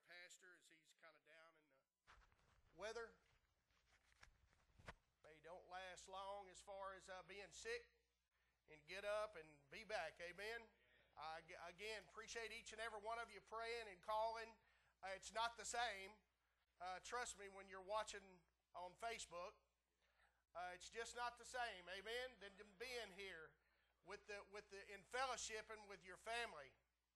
pastor as he's kind of down in the weather. They don't last long as far as being sick and get up and be back. Amen. I again appreciate each and every one of you praying and calling. It's not the same. Trust me, when you're watching on Facebook, it's just not the same. Amen. Than being here with the in fellowshipping with your family.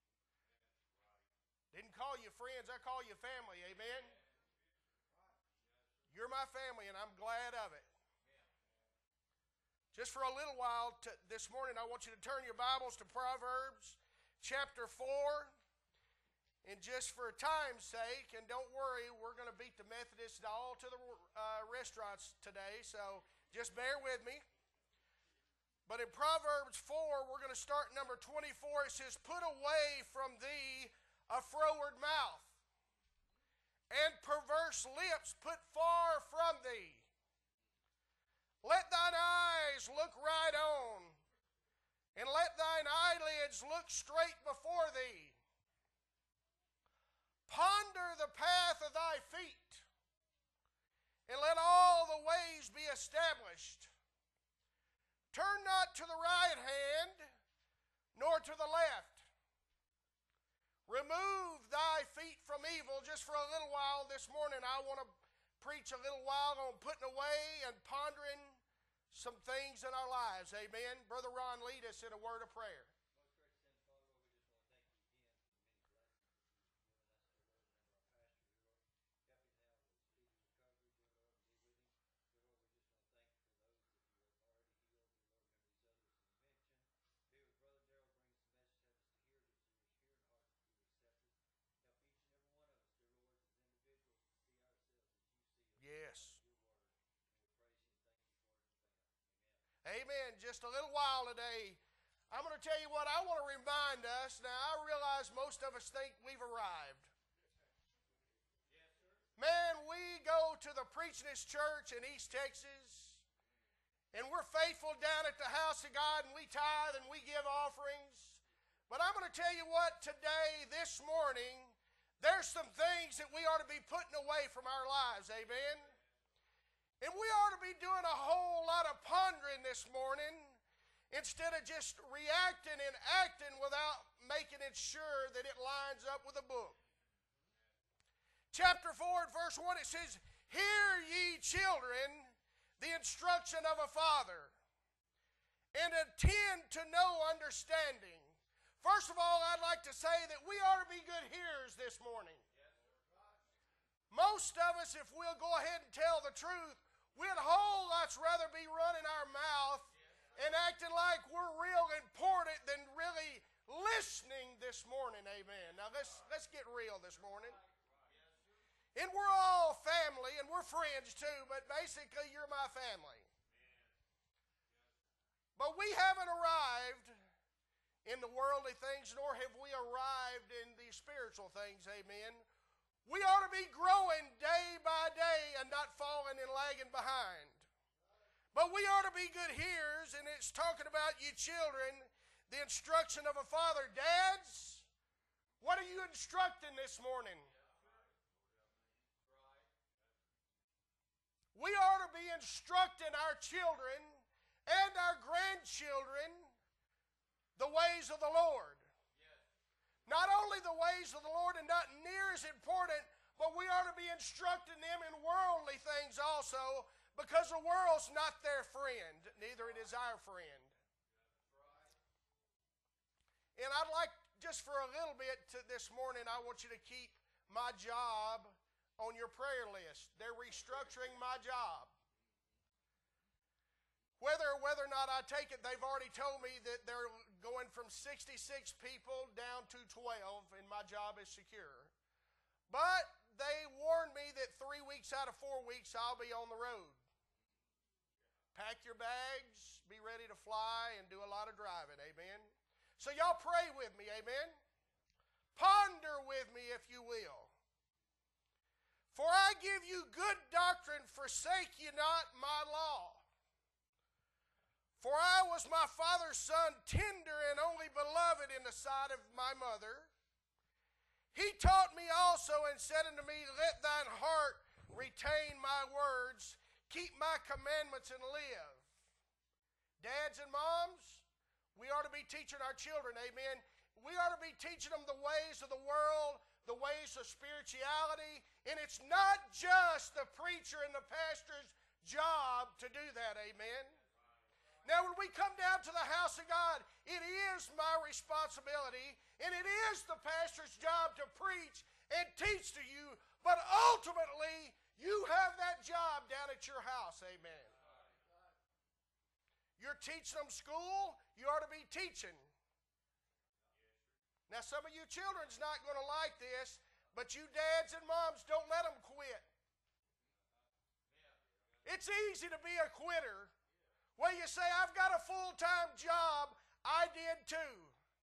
Didn't call you friends, I call you family. Amen. You're my family, and I'm glad of it. Just for a little while this morning, I want you to turn your Bibles to Proverbs chapter 4. And just for time's sake, and don't worry, we're going to beat the Methodists all to the restaurants today, so just bear with me. But in Proverbs 4, we're going to start number 24. It says, "Put away from thee a froward mouth, and perverse lips put far from thee. Let thine eyes look right on, and let thine eyelids look straight before thee. Ponder the path of thy feet, and let all the ways be established. Turn not to the right hand, nor to the left. Remove thy feet from evil." Just for a little while this morning, I want to preach a little while on putting away and pondering some things in our lives. Amen. Brother Ron, lead us in a word of prayer. Yes. Amen. Just a little while today. I'm going to tell you what I want to remind us. Now, I realize most of us think we've arrived. Man, we go to the Preachness Church in East Texas, and we're faithful down at the house of God, and we tithe and we give offerings. But I'm going to tell you what, today, this morning, there's some things that we ought to be putting away from our lives, amen? And we ought to be doing a whole lot of pondering this morning instead of just reacting and acting without making it sure that it lines up with the book. Chapter 4 and verse 1, it says, "Hear ye children the instruction of a father, and attend to no understanding." First of all, I'd like to say that we ought to be good hearers this morning. Most of us, if we'll go ahead and tell the truth, we'd a whole lot rather be running our mouth and acting like we're real important than really listening this morning. Amen. Now let's get real this morning. And we're all family, and we're friends too, but basically you're my family. But we haven't arrived in the worldly things, nor have we arrived in the spiritual things, amen. We ought to be growing day by day and not falling and lagging behind. But we ought to be good hearers, and it's talking about you children, the instruction of a father. Dads, what are you instructing this morning? We ought to be instructing our children and our grandchildren the ways of the Lord. Not only the ways of the Lord, and not near as important, but we ought to be instructing them in worldly things also, because the world's not their friend, neither it is our friend. And I'd like, just for a little bit this morning, I want you to keep my job on your prayer list. They're restructuring my job. Whether or not I take it, they've already told me that they're going from 66 people down to 12, and my job is secure. But they warned me that 3 weeks out of 4 weeks, I'll be on the road. Pack your bags, be ready to fly, and do a lot of driving, amen? So y'all pray with me, amen? Ponder with me, if you will. "For I give you good doctrine, forsake ye not my law. For I was my father's son, tender and only beloved in the sight of my mother. He taught me also and said unto me, let thine heart retain my words, keep my commandments and live. Dads and moms, we ought to be teaching our children, amen. We ought to be teaching them the ways of the world, the ways of spirituality, and it's not just the preacher and the pastor's job to do that, amen. Now, when we come down to the house of God, it is my responsibility, and it is the pastor's job to preach and teach to you, but ultimately, you have that job down at your house, amen. You're teaching them school, you ought to be teaching. Now, some of you children's not going to like this, but you dads and moms, don't let them quit. It's easy to be a quitter. Well, you say, I've got a full-time job. I did too.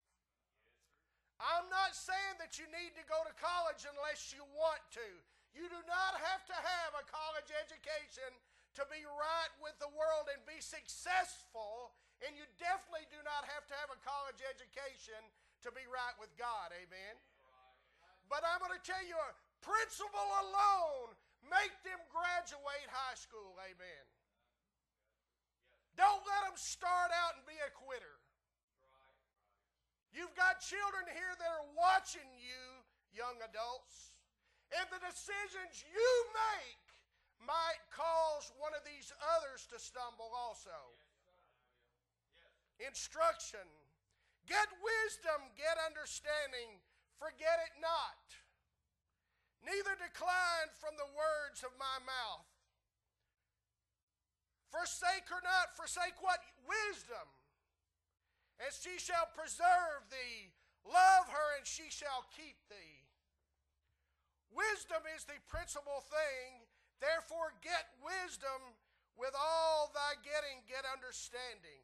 I'm not saying that you need to go to college unless you want to. You do not have to have a college education to be right with the world and be successful, and you definitely do not have to have a college education to be right with God, amen? But I'm going to tell you, a principle alone make them graduate high school, amen? Don't let them start out and be a quitter. You've got children here that are watching you, young adults, and the decisions you make might cause one of these others to stumble also. Instruction. Get wisdom, get understanding, forget it not. Neither decline from the words of my mouth. Forsake her not, forsake what? Wisdom. And she shall preserve thee. Love her, and she shall keep thee. Wisdom is the principal thing. Therefore get wisdom. With all thy getting, get understanding.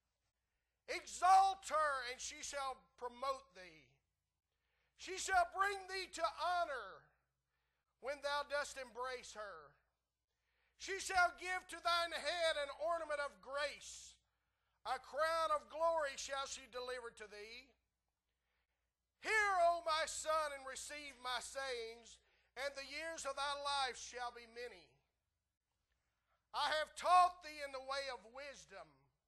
Exalt her, and she shall promote thee. She shall bring thee to honor when thou dost embrace her. She shall give to thine head an ornament of grace. A crown of glory shall she deliver to thee. Hear, O my son, and receive my sayings, and the years of thy life shall be many. I have taught thee in the way of wisdom.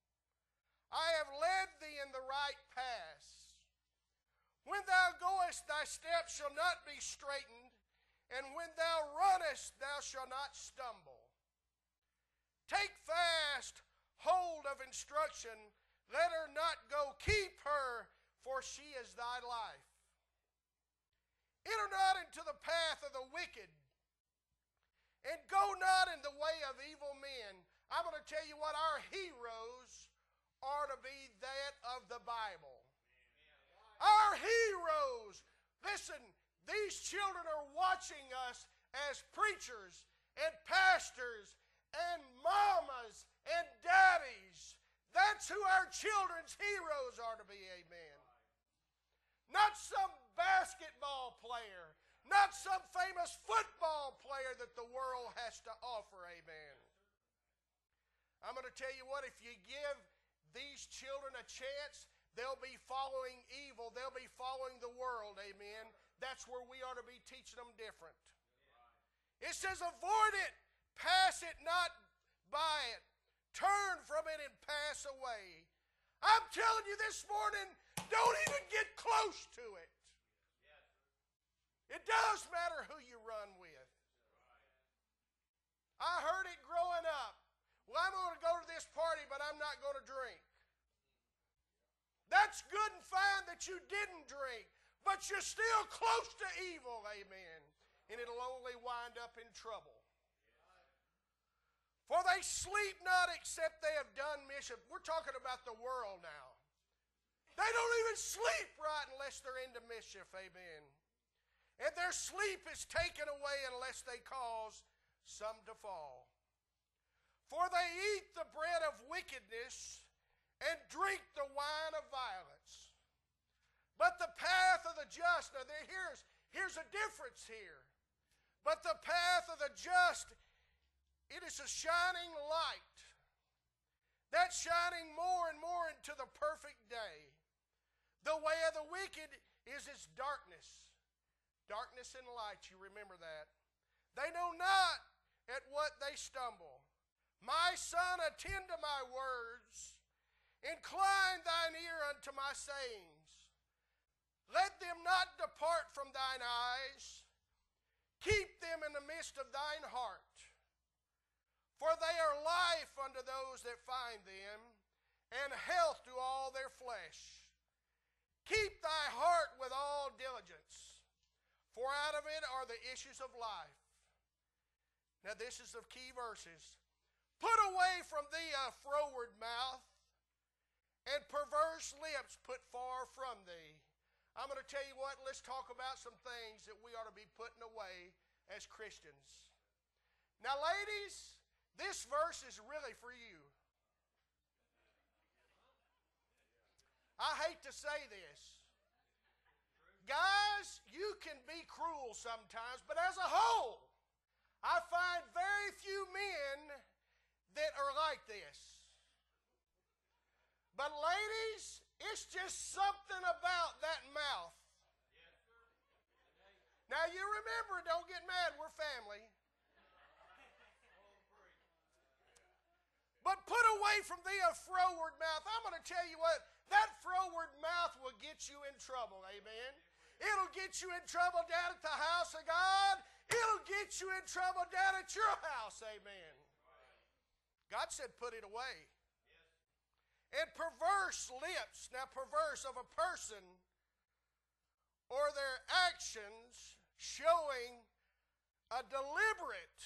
I have led thee in the right paths. When thou goest, thy steps shall not be straitened, and when thou runnest, thou shalt not stumble. Take fast hold of instruction, let her not go. Keep her, for she is thy life. Enter not into the path of the wicked, and go not in the way of evil men. I'm going to tell you what, our heroes are to be that of the Bible. Our heroes. Listen, these children are watching us as preachers and pastors and mamas and daddies. That's who our children's heroes are to be, amen. Not some basketball player, not some famous football player that the world has to offer, amen. I'm going to tell you what, if you give these children a chance, they'll be following evil. They'll be following the world, amen. That's where we ought to be teaching them different. It says, avoid it, pass it not by it. Turn from it and pass away. I'm telling you this morning, don't even get close to it. It does matter who you run with. I heard it growing up. Well, I'm going to go to this party, but I'm not going to drink. That's good and fine that you didn't drink, but you're still close to evil, amen. And it'll only wind up in trouble. For they sleep not except they have done mischief. We're talking about the world now. They don't even sleep right unless they're into mischief, amen. And their sleep is taken away unless they cause some to fall. For they eat the bread of wickedness and drink the wine of violence. But the path of the just, now here's a difference here. But the path of the just, it is a shining light. That's shining more and more into the perfect day. The way of the wicked is its darkness. Darkness and light, you remember that. They know not at what they stumble. My son, attend to my words. Incline thine ear unto my sayings. Let them not depart from thine eyes. Keep them in the midst of thine heart. For they are life unto those that find them, and health to all their flesh. Keep thy heart with all diligence, for out of it are the issues of life. Now this is the key verses. Put away from thee a froward mouth, and perverse lips put far from thee. I'm going to tell you what, let's talk about some things that we ought to be putting away as Christians. Now ladies, this verse is really for you. I hate to say this. Guys, you can be cruel sometimes, but as a whole, I find very few men that are like this. But ladies, it's just something about that mouth. Now you remember, don't get mad, we're family. But put away from thee a froward mouth. I'm going to tell you what, that froward mouth will get you in trouble, amen? It'll get you in trouble down at the house of God. It'll get you in trouble down at your house, amen? God said put it away. And perverse lips, now perverse of a person or their actions showing a deliberate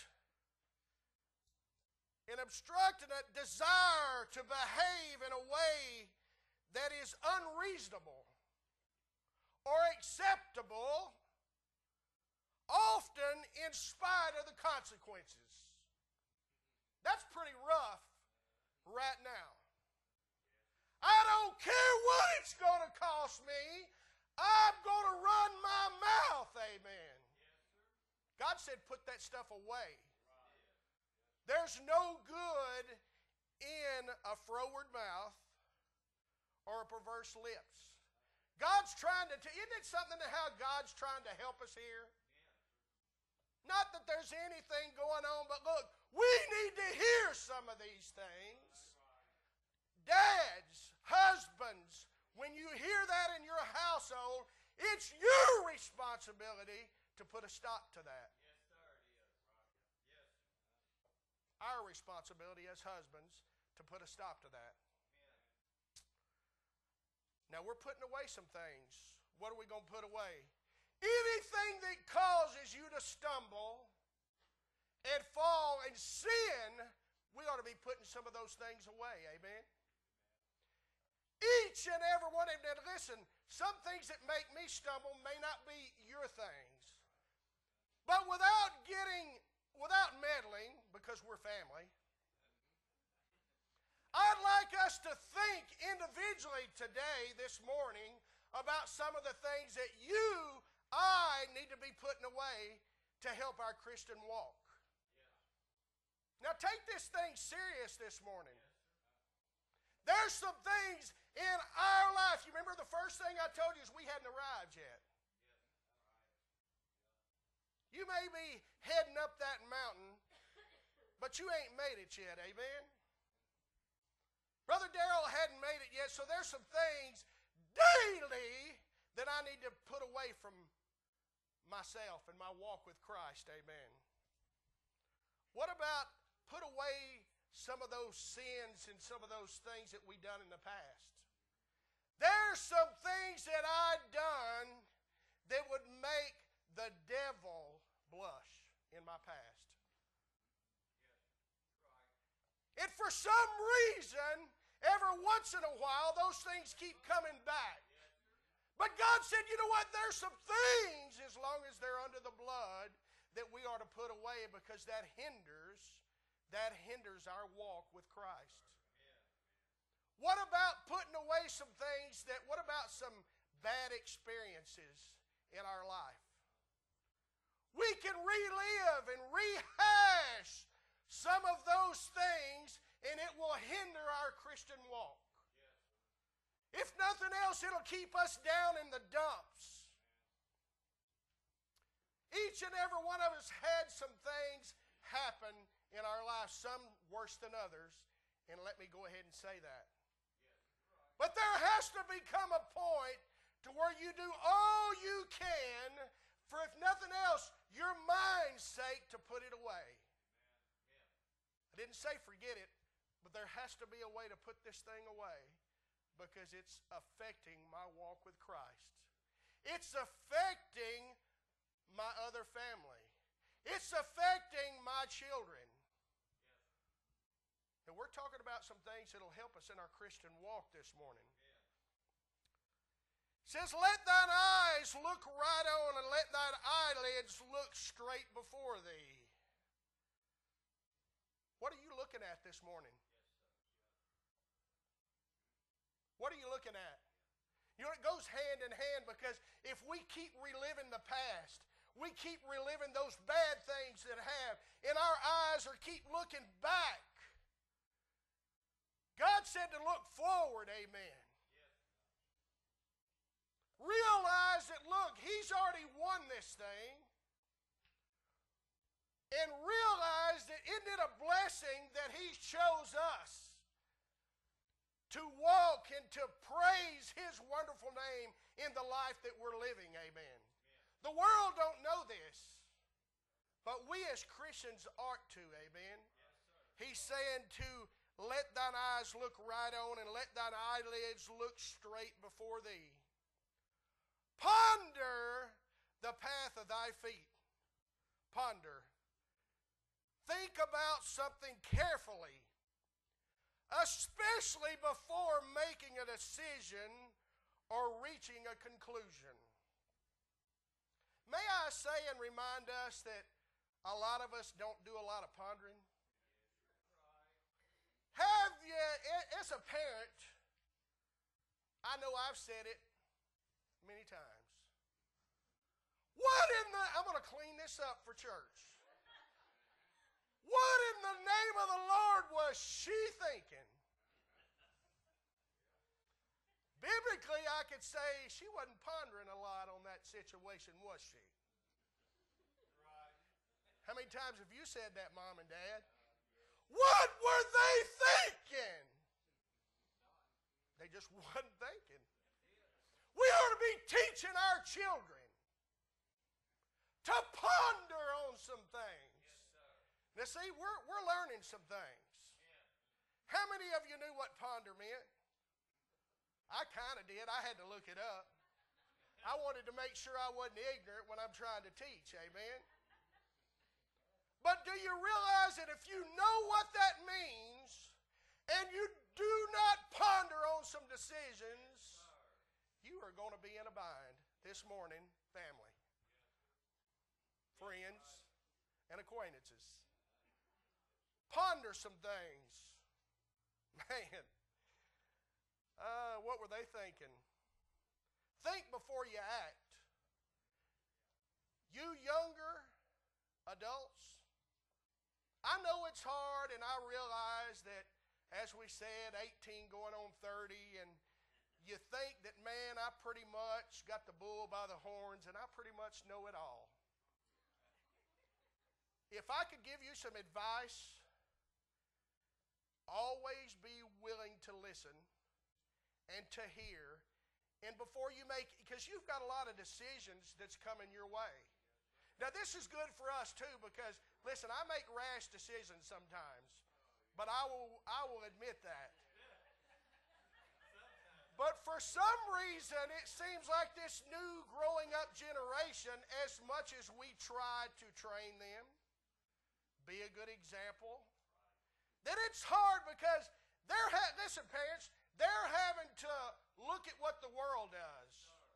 and obstructing a desire to behave in a way that is unreasonable or acceptable, often in spite of the consequences. That's pretty rough right now. I don't care what it's going to cost me. I'm going to run my mouth, amen. God said put that stuff away. There's no good in a froward mouth or a perverse lips. God's trying to, isn't it something to how God's trying to help us here? Not that there's anything going on, but look, we need to hear some of these things. Dads, husbands, when you hear that in your household, it's your responsibility to put a stop to that. Our responsibility as husbands to put a stop to that. Now we're putting away some things. What are we going to put away? Anything that causes you to stumble and fall and sin, we ought to be putting some of those things away. Amen? Each and every one of them. Now listen, some things that make me stumble may not be your things. But without meddling, because we're family, I'd like us to think individually today, this morning, about some of the things that I need to be putting away to help our Christian walk. Now take this thing serious this morning. There's some things in our life. You remember the first thing I told you is we hadn't arrived yet. You may be heading up that mountain, but you ain't made it yet, amen? Brother Darrell hadn't made it yet, so there's some things daily that I need to put away from myself and my walk with Christ, amen? What about put away some of those sins and some of those things that we've done in the past? There's some things that I've done that would make the devil blush in my past. And for some reason, every once in a while, those things keep coming back. But God said, you know what, there's some things, as long as they're under the blood, that we ought to put away because that hinders our walk with Christ. What about putting away some things what about some bad experiences in our life? We can relive and rehash some of those things, and it will hinder our Christian walk. If nothing else, it'll keep us down in the dumps. Each and every one of us had some things happen in our lives, some worse than others, and let me go ahead and say that. But there has to become a point to where you do all you can for, if nothing else, your mind's sake, to put it away. I didn't say forget it, but there has to be a way to put this thing away because it's affecting my walk with Christ. It's affecting my other family. It's affecting my children. And we're talking about some things that will help us in our Christian walk this morning. It says, let thine eyes look right on and let thine eyelids look straight before thee. What are you looking at this morning? What are you looking at? You know, it goes hand in hand because if we keep reliving the past, we keep reliving those bad things that have, and our eyes are keep looking back. God said to look forward, amen. Realize that, look, He's already won this thing. And realize that isn't it a blessing that He chose us to walk and to praise His wonderful name in the life that we're living, amen. The world don't know this, but we as Christians ought to, amen. He's saying to let thine eyes look right on and let thine eyelids look straight before thee. Ponder the path of thy feet. Ponder. Think about something carefully, especially before making a decision or reaching a conclusion. May I say and remind us that a lot of us don't do a lot of pondering? Have you, as a parent, I know I've said it many times. What in the, I'm going to clean this up for church. What in the name of the Lord was she thinking? Biblically, I could say she wasn't pondering a lot on that situation, was she? How many times have you said that, Mom and Dad? What were they thinking? They just wasn't thinking. We ought to be teaching our children to ponder on some things. Now see, we're learning some things. How many of you knew what ponder meant? I kind of did. I had to look it up. I wanted to make sure I wasn't ignorant when I'm trying to teach, amen? But do you realize that if you know what that means and you do not ponder on some decisions, you are going to be in a bind this morning, family, friends, and acquaintances. Ponder some things. Man, what were they thinking? Think before you act. You younger adults, I know it's hard, and I realize that, as we said, 18 going on 30, and you think that, man, I pretty much got the bull by the horns, and I pretty much know it all. If I could give you some advice, always be willing to listen and to hear, and before you make, because you've got a lot of decisions that's coming your way. Now, this is good for us, too, because, listen, I make rash decisions sometimes, but I will admit that. But for some reason, it seems like this new growing up generation, as much as we try to train them, be a good example, that it's hard because listen, parents, they're having to look at what the world does.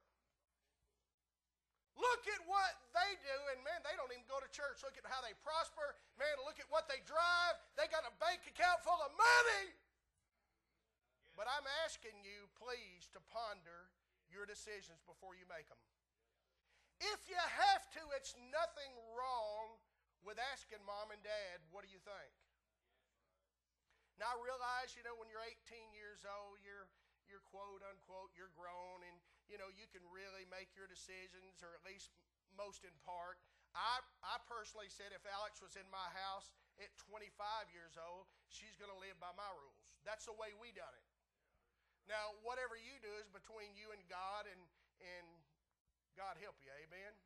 Look at what they do, and man, they don't even go to church. Look at how they prosper. Man, look at what they drive. They got a bank account full of money. But I'm asking you, please, to ponder your decisions before you make them. If you have to, it's nothing wrong with asking Mom and Dad, what do you think? Now, I realize, when you're 18 years old, you're quote, unquote, you're grown, and, you can really make your decisions, or at least most in part. I personally said if Alex was in my house at 25 years old, she's going to live by my rules. That's the way we done it. Now, whatever you do is between you and God, and God help you, amen?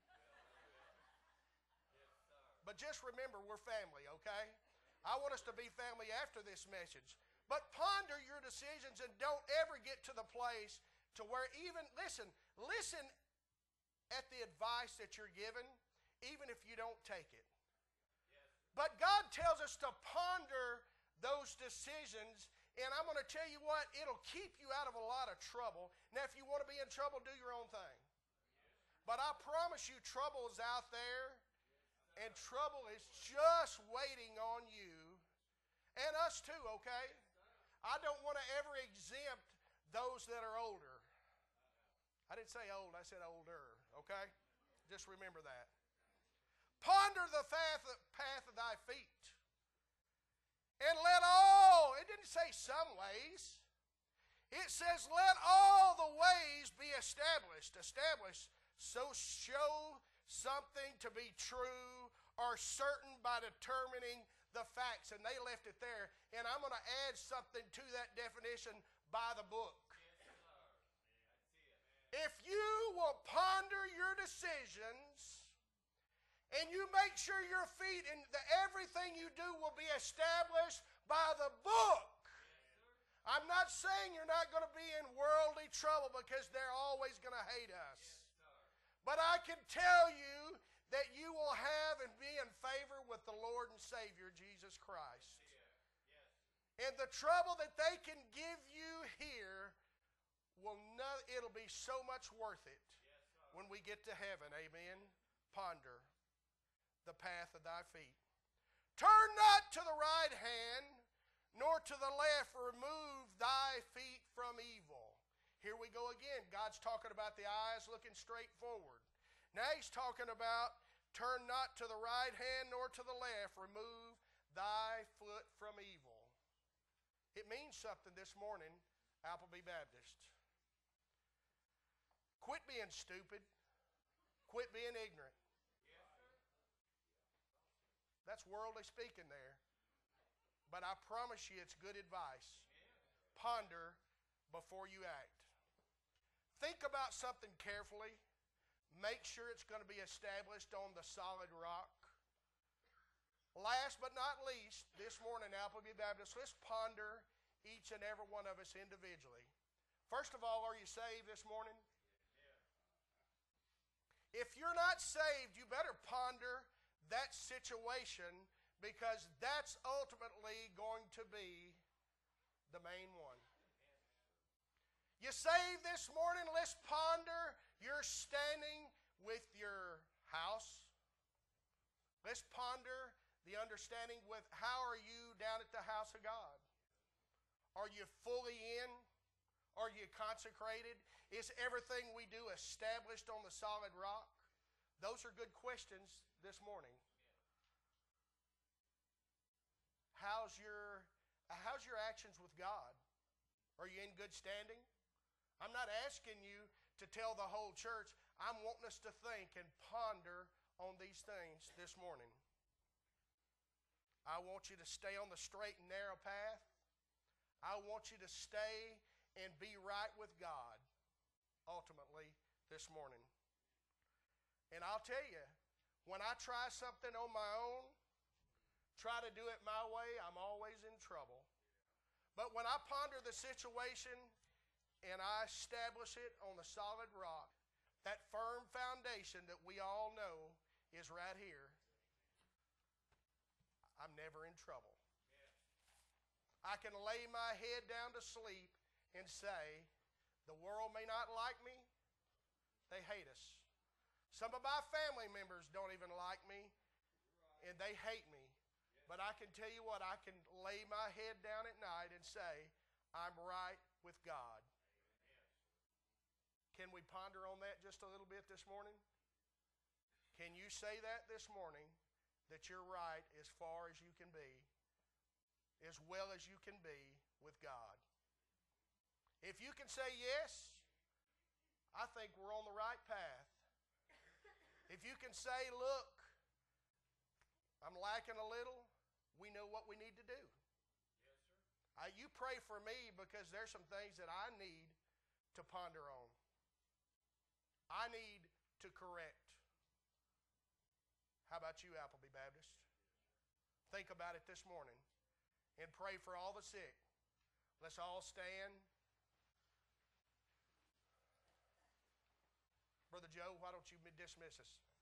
But just remember, we're family, okay? I want us to be family after this message. But ponder your decisions and don't ever get to the place to where even, listen at the advice that you're given, even if you don't take it. But God tells us to ponder those decisions, and I'm going to tell you what, it'll keep you out of a lot of trouble. Now, if you want to be in trouble, do your own thing. But I promise you, trouble is out there, and trouble is just waiting on you and us too, okay? I don't want to ever exempt those that are older. I didn't say old, I said older, okay? Just remember that. Ponder the path of thy feet. And let all, it didn't say some ways. It says let all the ways be established. Established, so show something to be true or certain by determining the facts. And they left it there. And I'm going to add something to that definition, by the book. If you will ponder your decisions and you make sure your feet and everything you do will be established by the book. I'm not saying you're not going to be in worldly trouble because they're always going to hate us. But I can tell you that you will have and be in favor with the Lord and Savior, Jesus Christ. And the trouble that they can give you here, it'll be so much worth it when we get to heaven. Amen. Ponder the path of thy feet. Turn not to the right hand, nor to the left. Remove thy feet from evil. Here we go again. God's talking about the eyes looking straight forward. Now he's talking about turn not to the right hand, nor to the left. Remove thy foot from evil. It means something this morning, Appleby Baptist. Quit being stupid. Quit being ignorant. That's worldly speaking there. But I promise you it's good advice. Ponder before you act. Think about something carefully. Make sure it's going to be established on the solid rock. Last but not least, this morning, Appleby Baptist, let's ponder each and every one of us individually. First of all, are you saved this morning? If you're not saved, you better ponder that situation, because that's ultimately going to be the main one. You saved this morning, let's ponder your standing with your house. Let's ponder the understanding with how are you down at the house of God? Are you fully in? Are you consecrated? Is everything we do established on the solid rock? Those are good questions this morning. How's your actions with God? Are you in good standing? I'm not asking you to tell the whole church. I'm wanting us to think and ponder on these things this morning. I want you to stay on the straight and narrow path. I want you to stay and be right with God ultimately this morning. And I'll tell you, when I try something on my own, try to do it my way, I'm always in trouble. But when I ponder the situation and I establish it on the solid rock, that firm foundation that we all know is right here, I'm never in trouble. I can lay my head down to sleep and say, the world may not like me, they hate us. Some of my family members don't even like me, and they hate me. But I can tell you what, I can lay my head down at night and say, I'm right with God. Can we ponder on that just a little bit this morning? Can you say that this morning, that you're right as far as you can be, as well as you can be with God? If you can say yes, I think we're on the right path. If you can say, look, I'm lacking a little. We know what we need to do. You pray for me because there's some things that I need to ponder on. I need to correct. How about you, Appleby Baptist? Think about it this morning and pray for all the sick. Let's all stand. Brother Joe, why don't you dismiss us?